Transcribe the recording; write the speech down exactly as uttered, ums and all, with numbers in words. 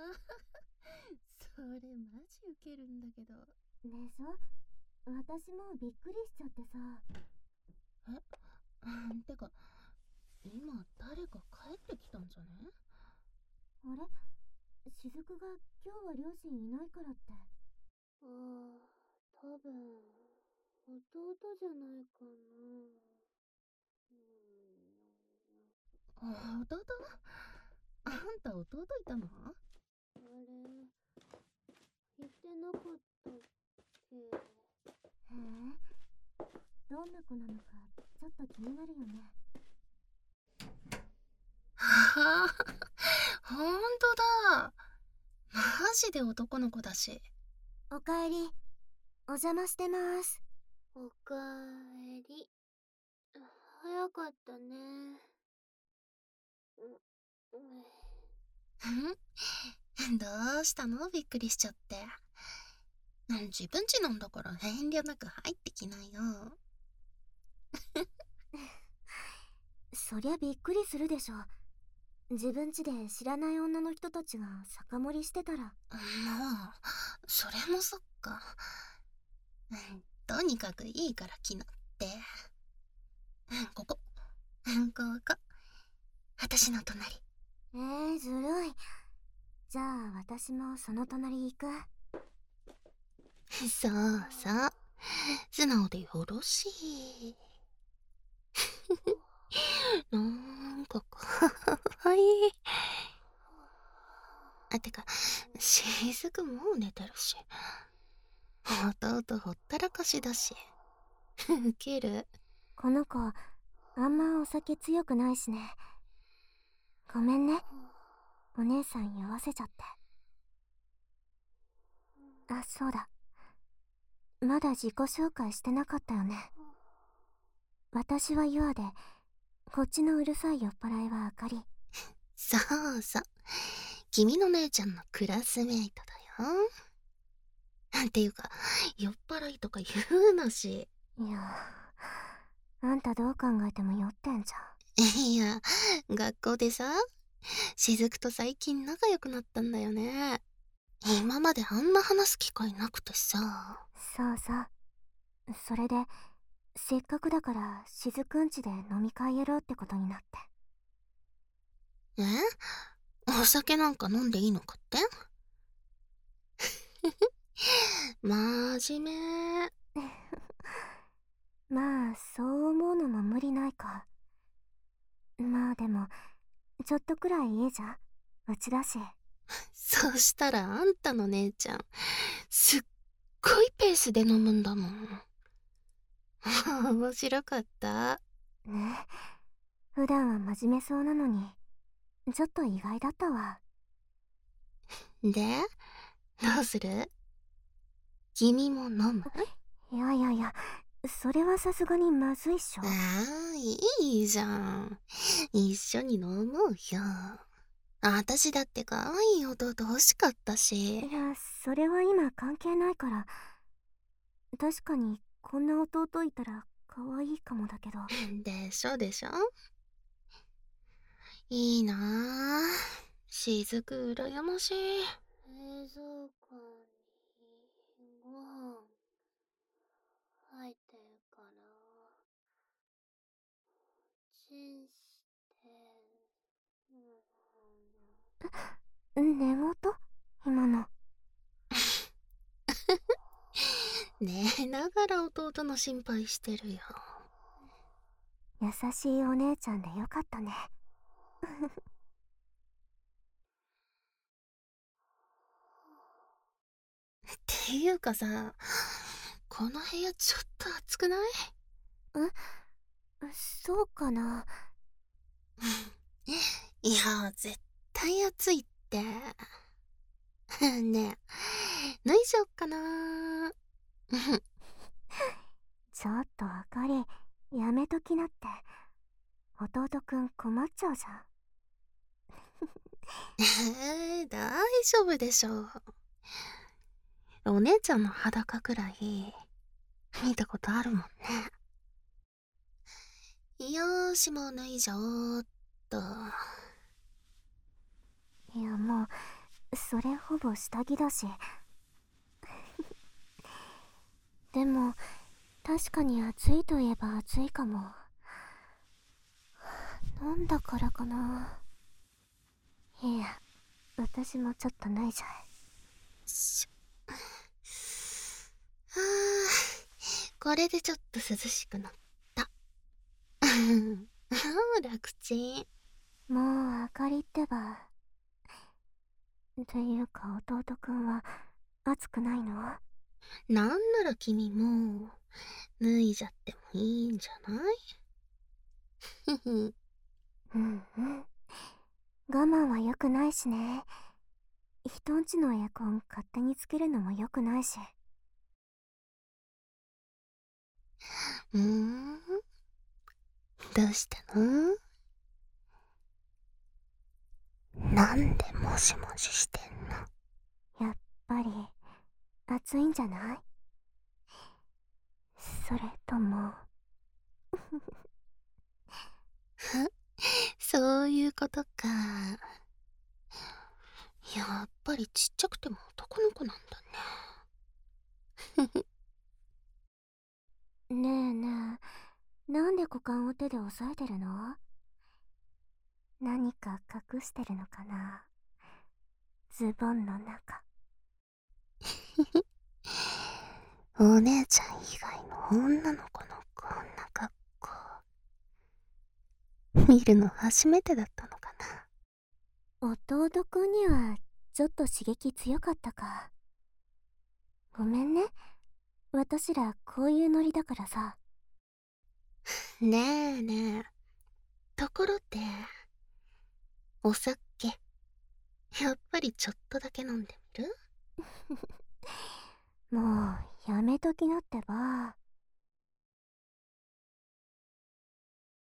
それマジウケるんだけど。 でしょ？私もびっくりしちゃってさ。 え、んてか今誰か帰ってきたんじゃね？ あれ？雫が今日は両親いないからって。ああ、多分弟じゃないかな。 弟？あんた弟いたの？ あれ、言ってなかったっけ？へえ、どんな子なのかちょっと気になるよね。 はあ、ほんとだ。マジで男の子だし。 おかえり。お邪魔してます。おかえり。早かったね。 んどうしたの？びっくりしちゃって。自分家なんだから遠慮なく入ってきなよ。 そりゃびっくりするでしょ。自分家で知らない女の人たちが酒盛りしてたら。もう、 それもそっか。とにかくいいから来なって。ここ、ここ。私の隣。 えー、ずるい。じゃあ私もその隣行く。 そうそう。素直でよろしい。なんかかわいい。あ、てか、しずくもう寝てるし。弟ほったらかしだし。ウケる。 この子、あんまお酒強くないしね。ごめんね。お姉さん酔わせちゃって。あ、そうだ。まだ自己紹介してなかったよね。私はユアで、こっちのうるさい酔っ払いはあかり。 そうそう。君の姉ちゃんのクラスメイトだよ。なんていうか、酔っ払いとか言うなし。 いや、あんたどう考えても酔ってんじゃん。いや、学校でさ、しずくと最近仲良くなったんだよね。今まであんな話す機会なくてさ。 そうそう。それで、せっかくだからしずくんちで飲み会やろうってことになって。 え？お酒なんか飲んでいいのかって？真面目。 まあ、そう思うのも無理ないか。まあでも、ちょっとくらいいいじゃん。うちだし。 そしたらあんたの姉ちゃん、すっごいペースで飲むんだもん。面白かった。 ね、普段は真面目そうなのに、ちょっと意外だったわ。 で、どうする？君も飲む？ いやいやいや、それはさすがにまずいっしょ。 ああ、いいじゃん。一緒に飲もうよ。私だって可愛い弟欲しかったし。 いや、それは今関係ないから。確かに、こんな弟いたら可愛いかもだけど。 でしょでしょ？いいなぁ。しずく羨ましい。 冷蔵庫にご飯入ってるから、チンして、うん、寝言今の。 寝ながら弟の心配してるよ。 優しいお姉ちゃんでよかったね。 っていうかさ、この部屋ちょっと暑くない？ え、そうかな。 いや、絶対暑いって。ねえ、脱いじゃおっかな。 ちょっとあかり、やめときなって。弟くん困っちゃうじゃん。 えー、大丈夫でしょう。お姉ちゃんの裸くらい見たことあるもんね。よーし、もう脱いじゃおうっと。 いや、もうそれほぼ下着だし。でも確かに暑いといえば暑いかも。なんだからかな。いや、私もちょっと脱いじゃえ。 しょ。はあ、これでちょっと涼しくなった。楽ちん。 もう明かりってば。っていうか弟くんは暑くないの？ なんなら君も脱いじゃってもいいんじゃない？ふふ。 うんうん。我慢は良くないしね。人んちのエアコン勝手につけるのも良くないし。 うーん、どうしたの？なんでもしもししてんの？ やっぱり暑いんじゃない？それともそういうことか。やっぱりちっちゃくても男の子なんだね。 ねえねえ、なんで股間を手で押さえてるの？何か隠してるのかな、ズボンの中。 お姉ちゃん以外の女の子のこんな格好見るの初めてだったのかな。 弟くんにはちょっと刺激強かったか。ごめんね、私らこういうノリだからさ。 ねえねえ、ところでお酒やっぱりちょっとだけ飲んでみる？ もうやめときなってば。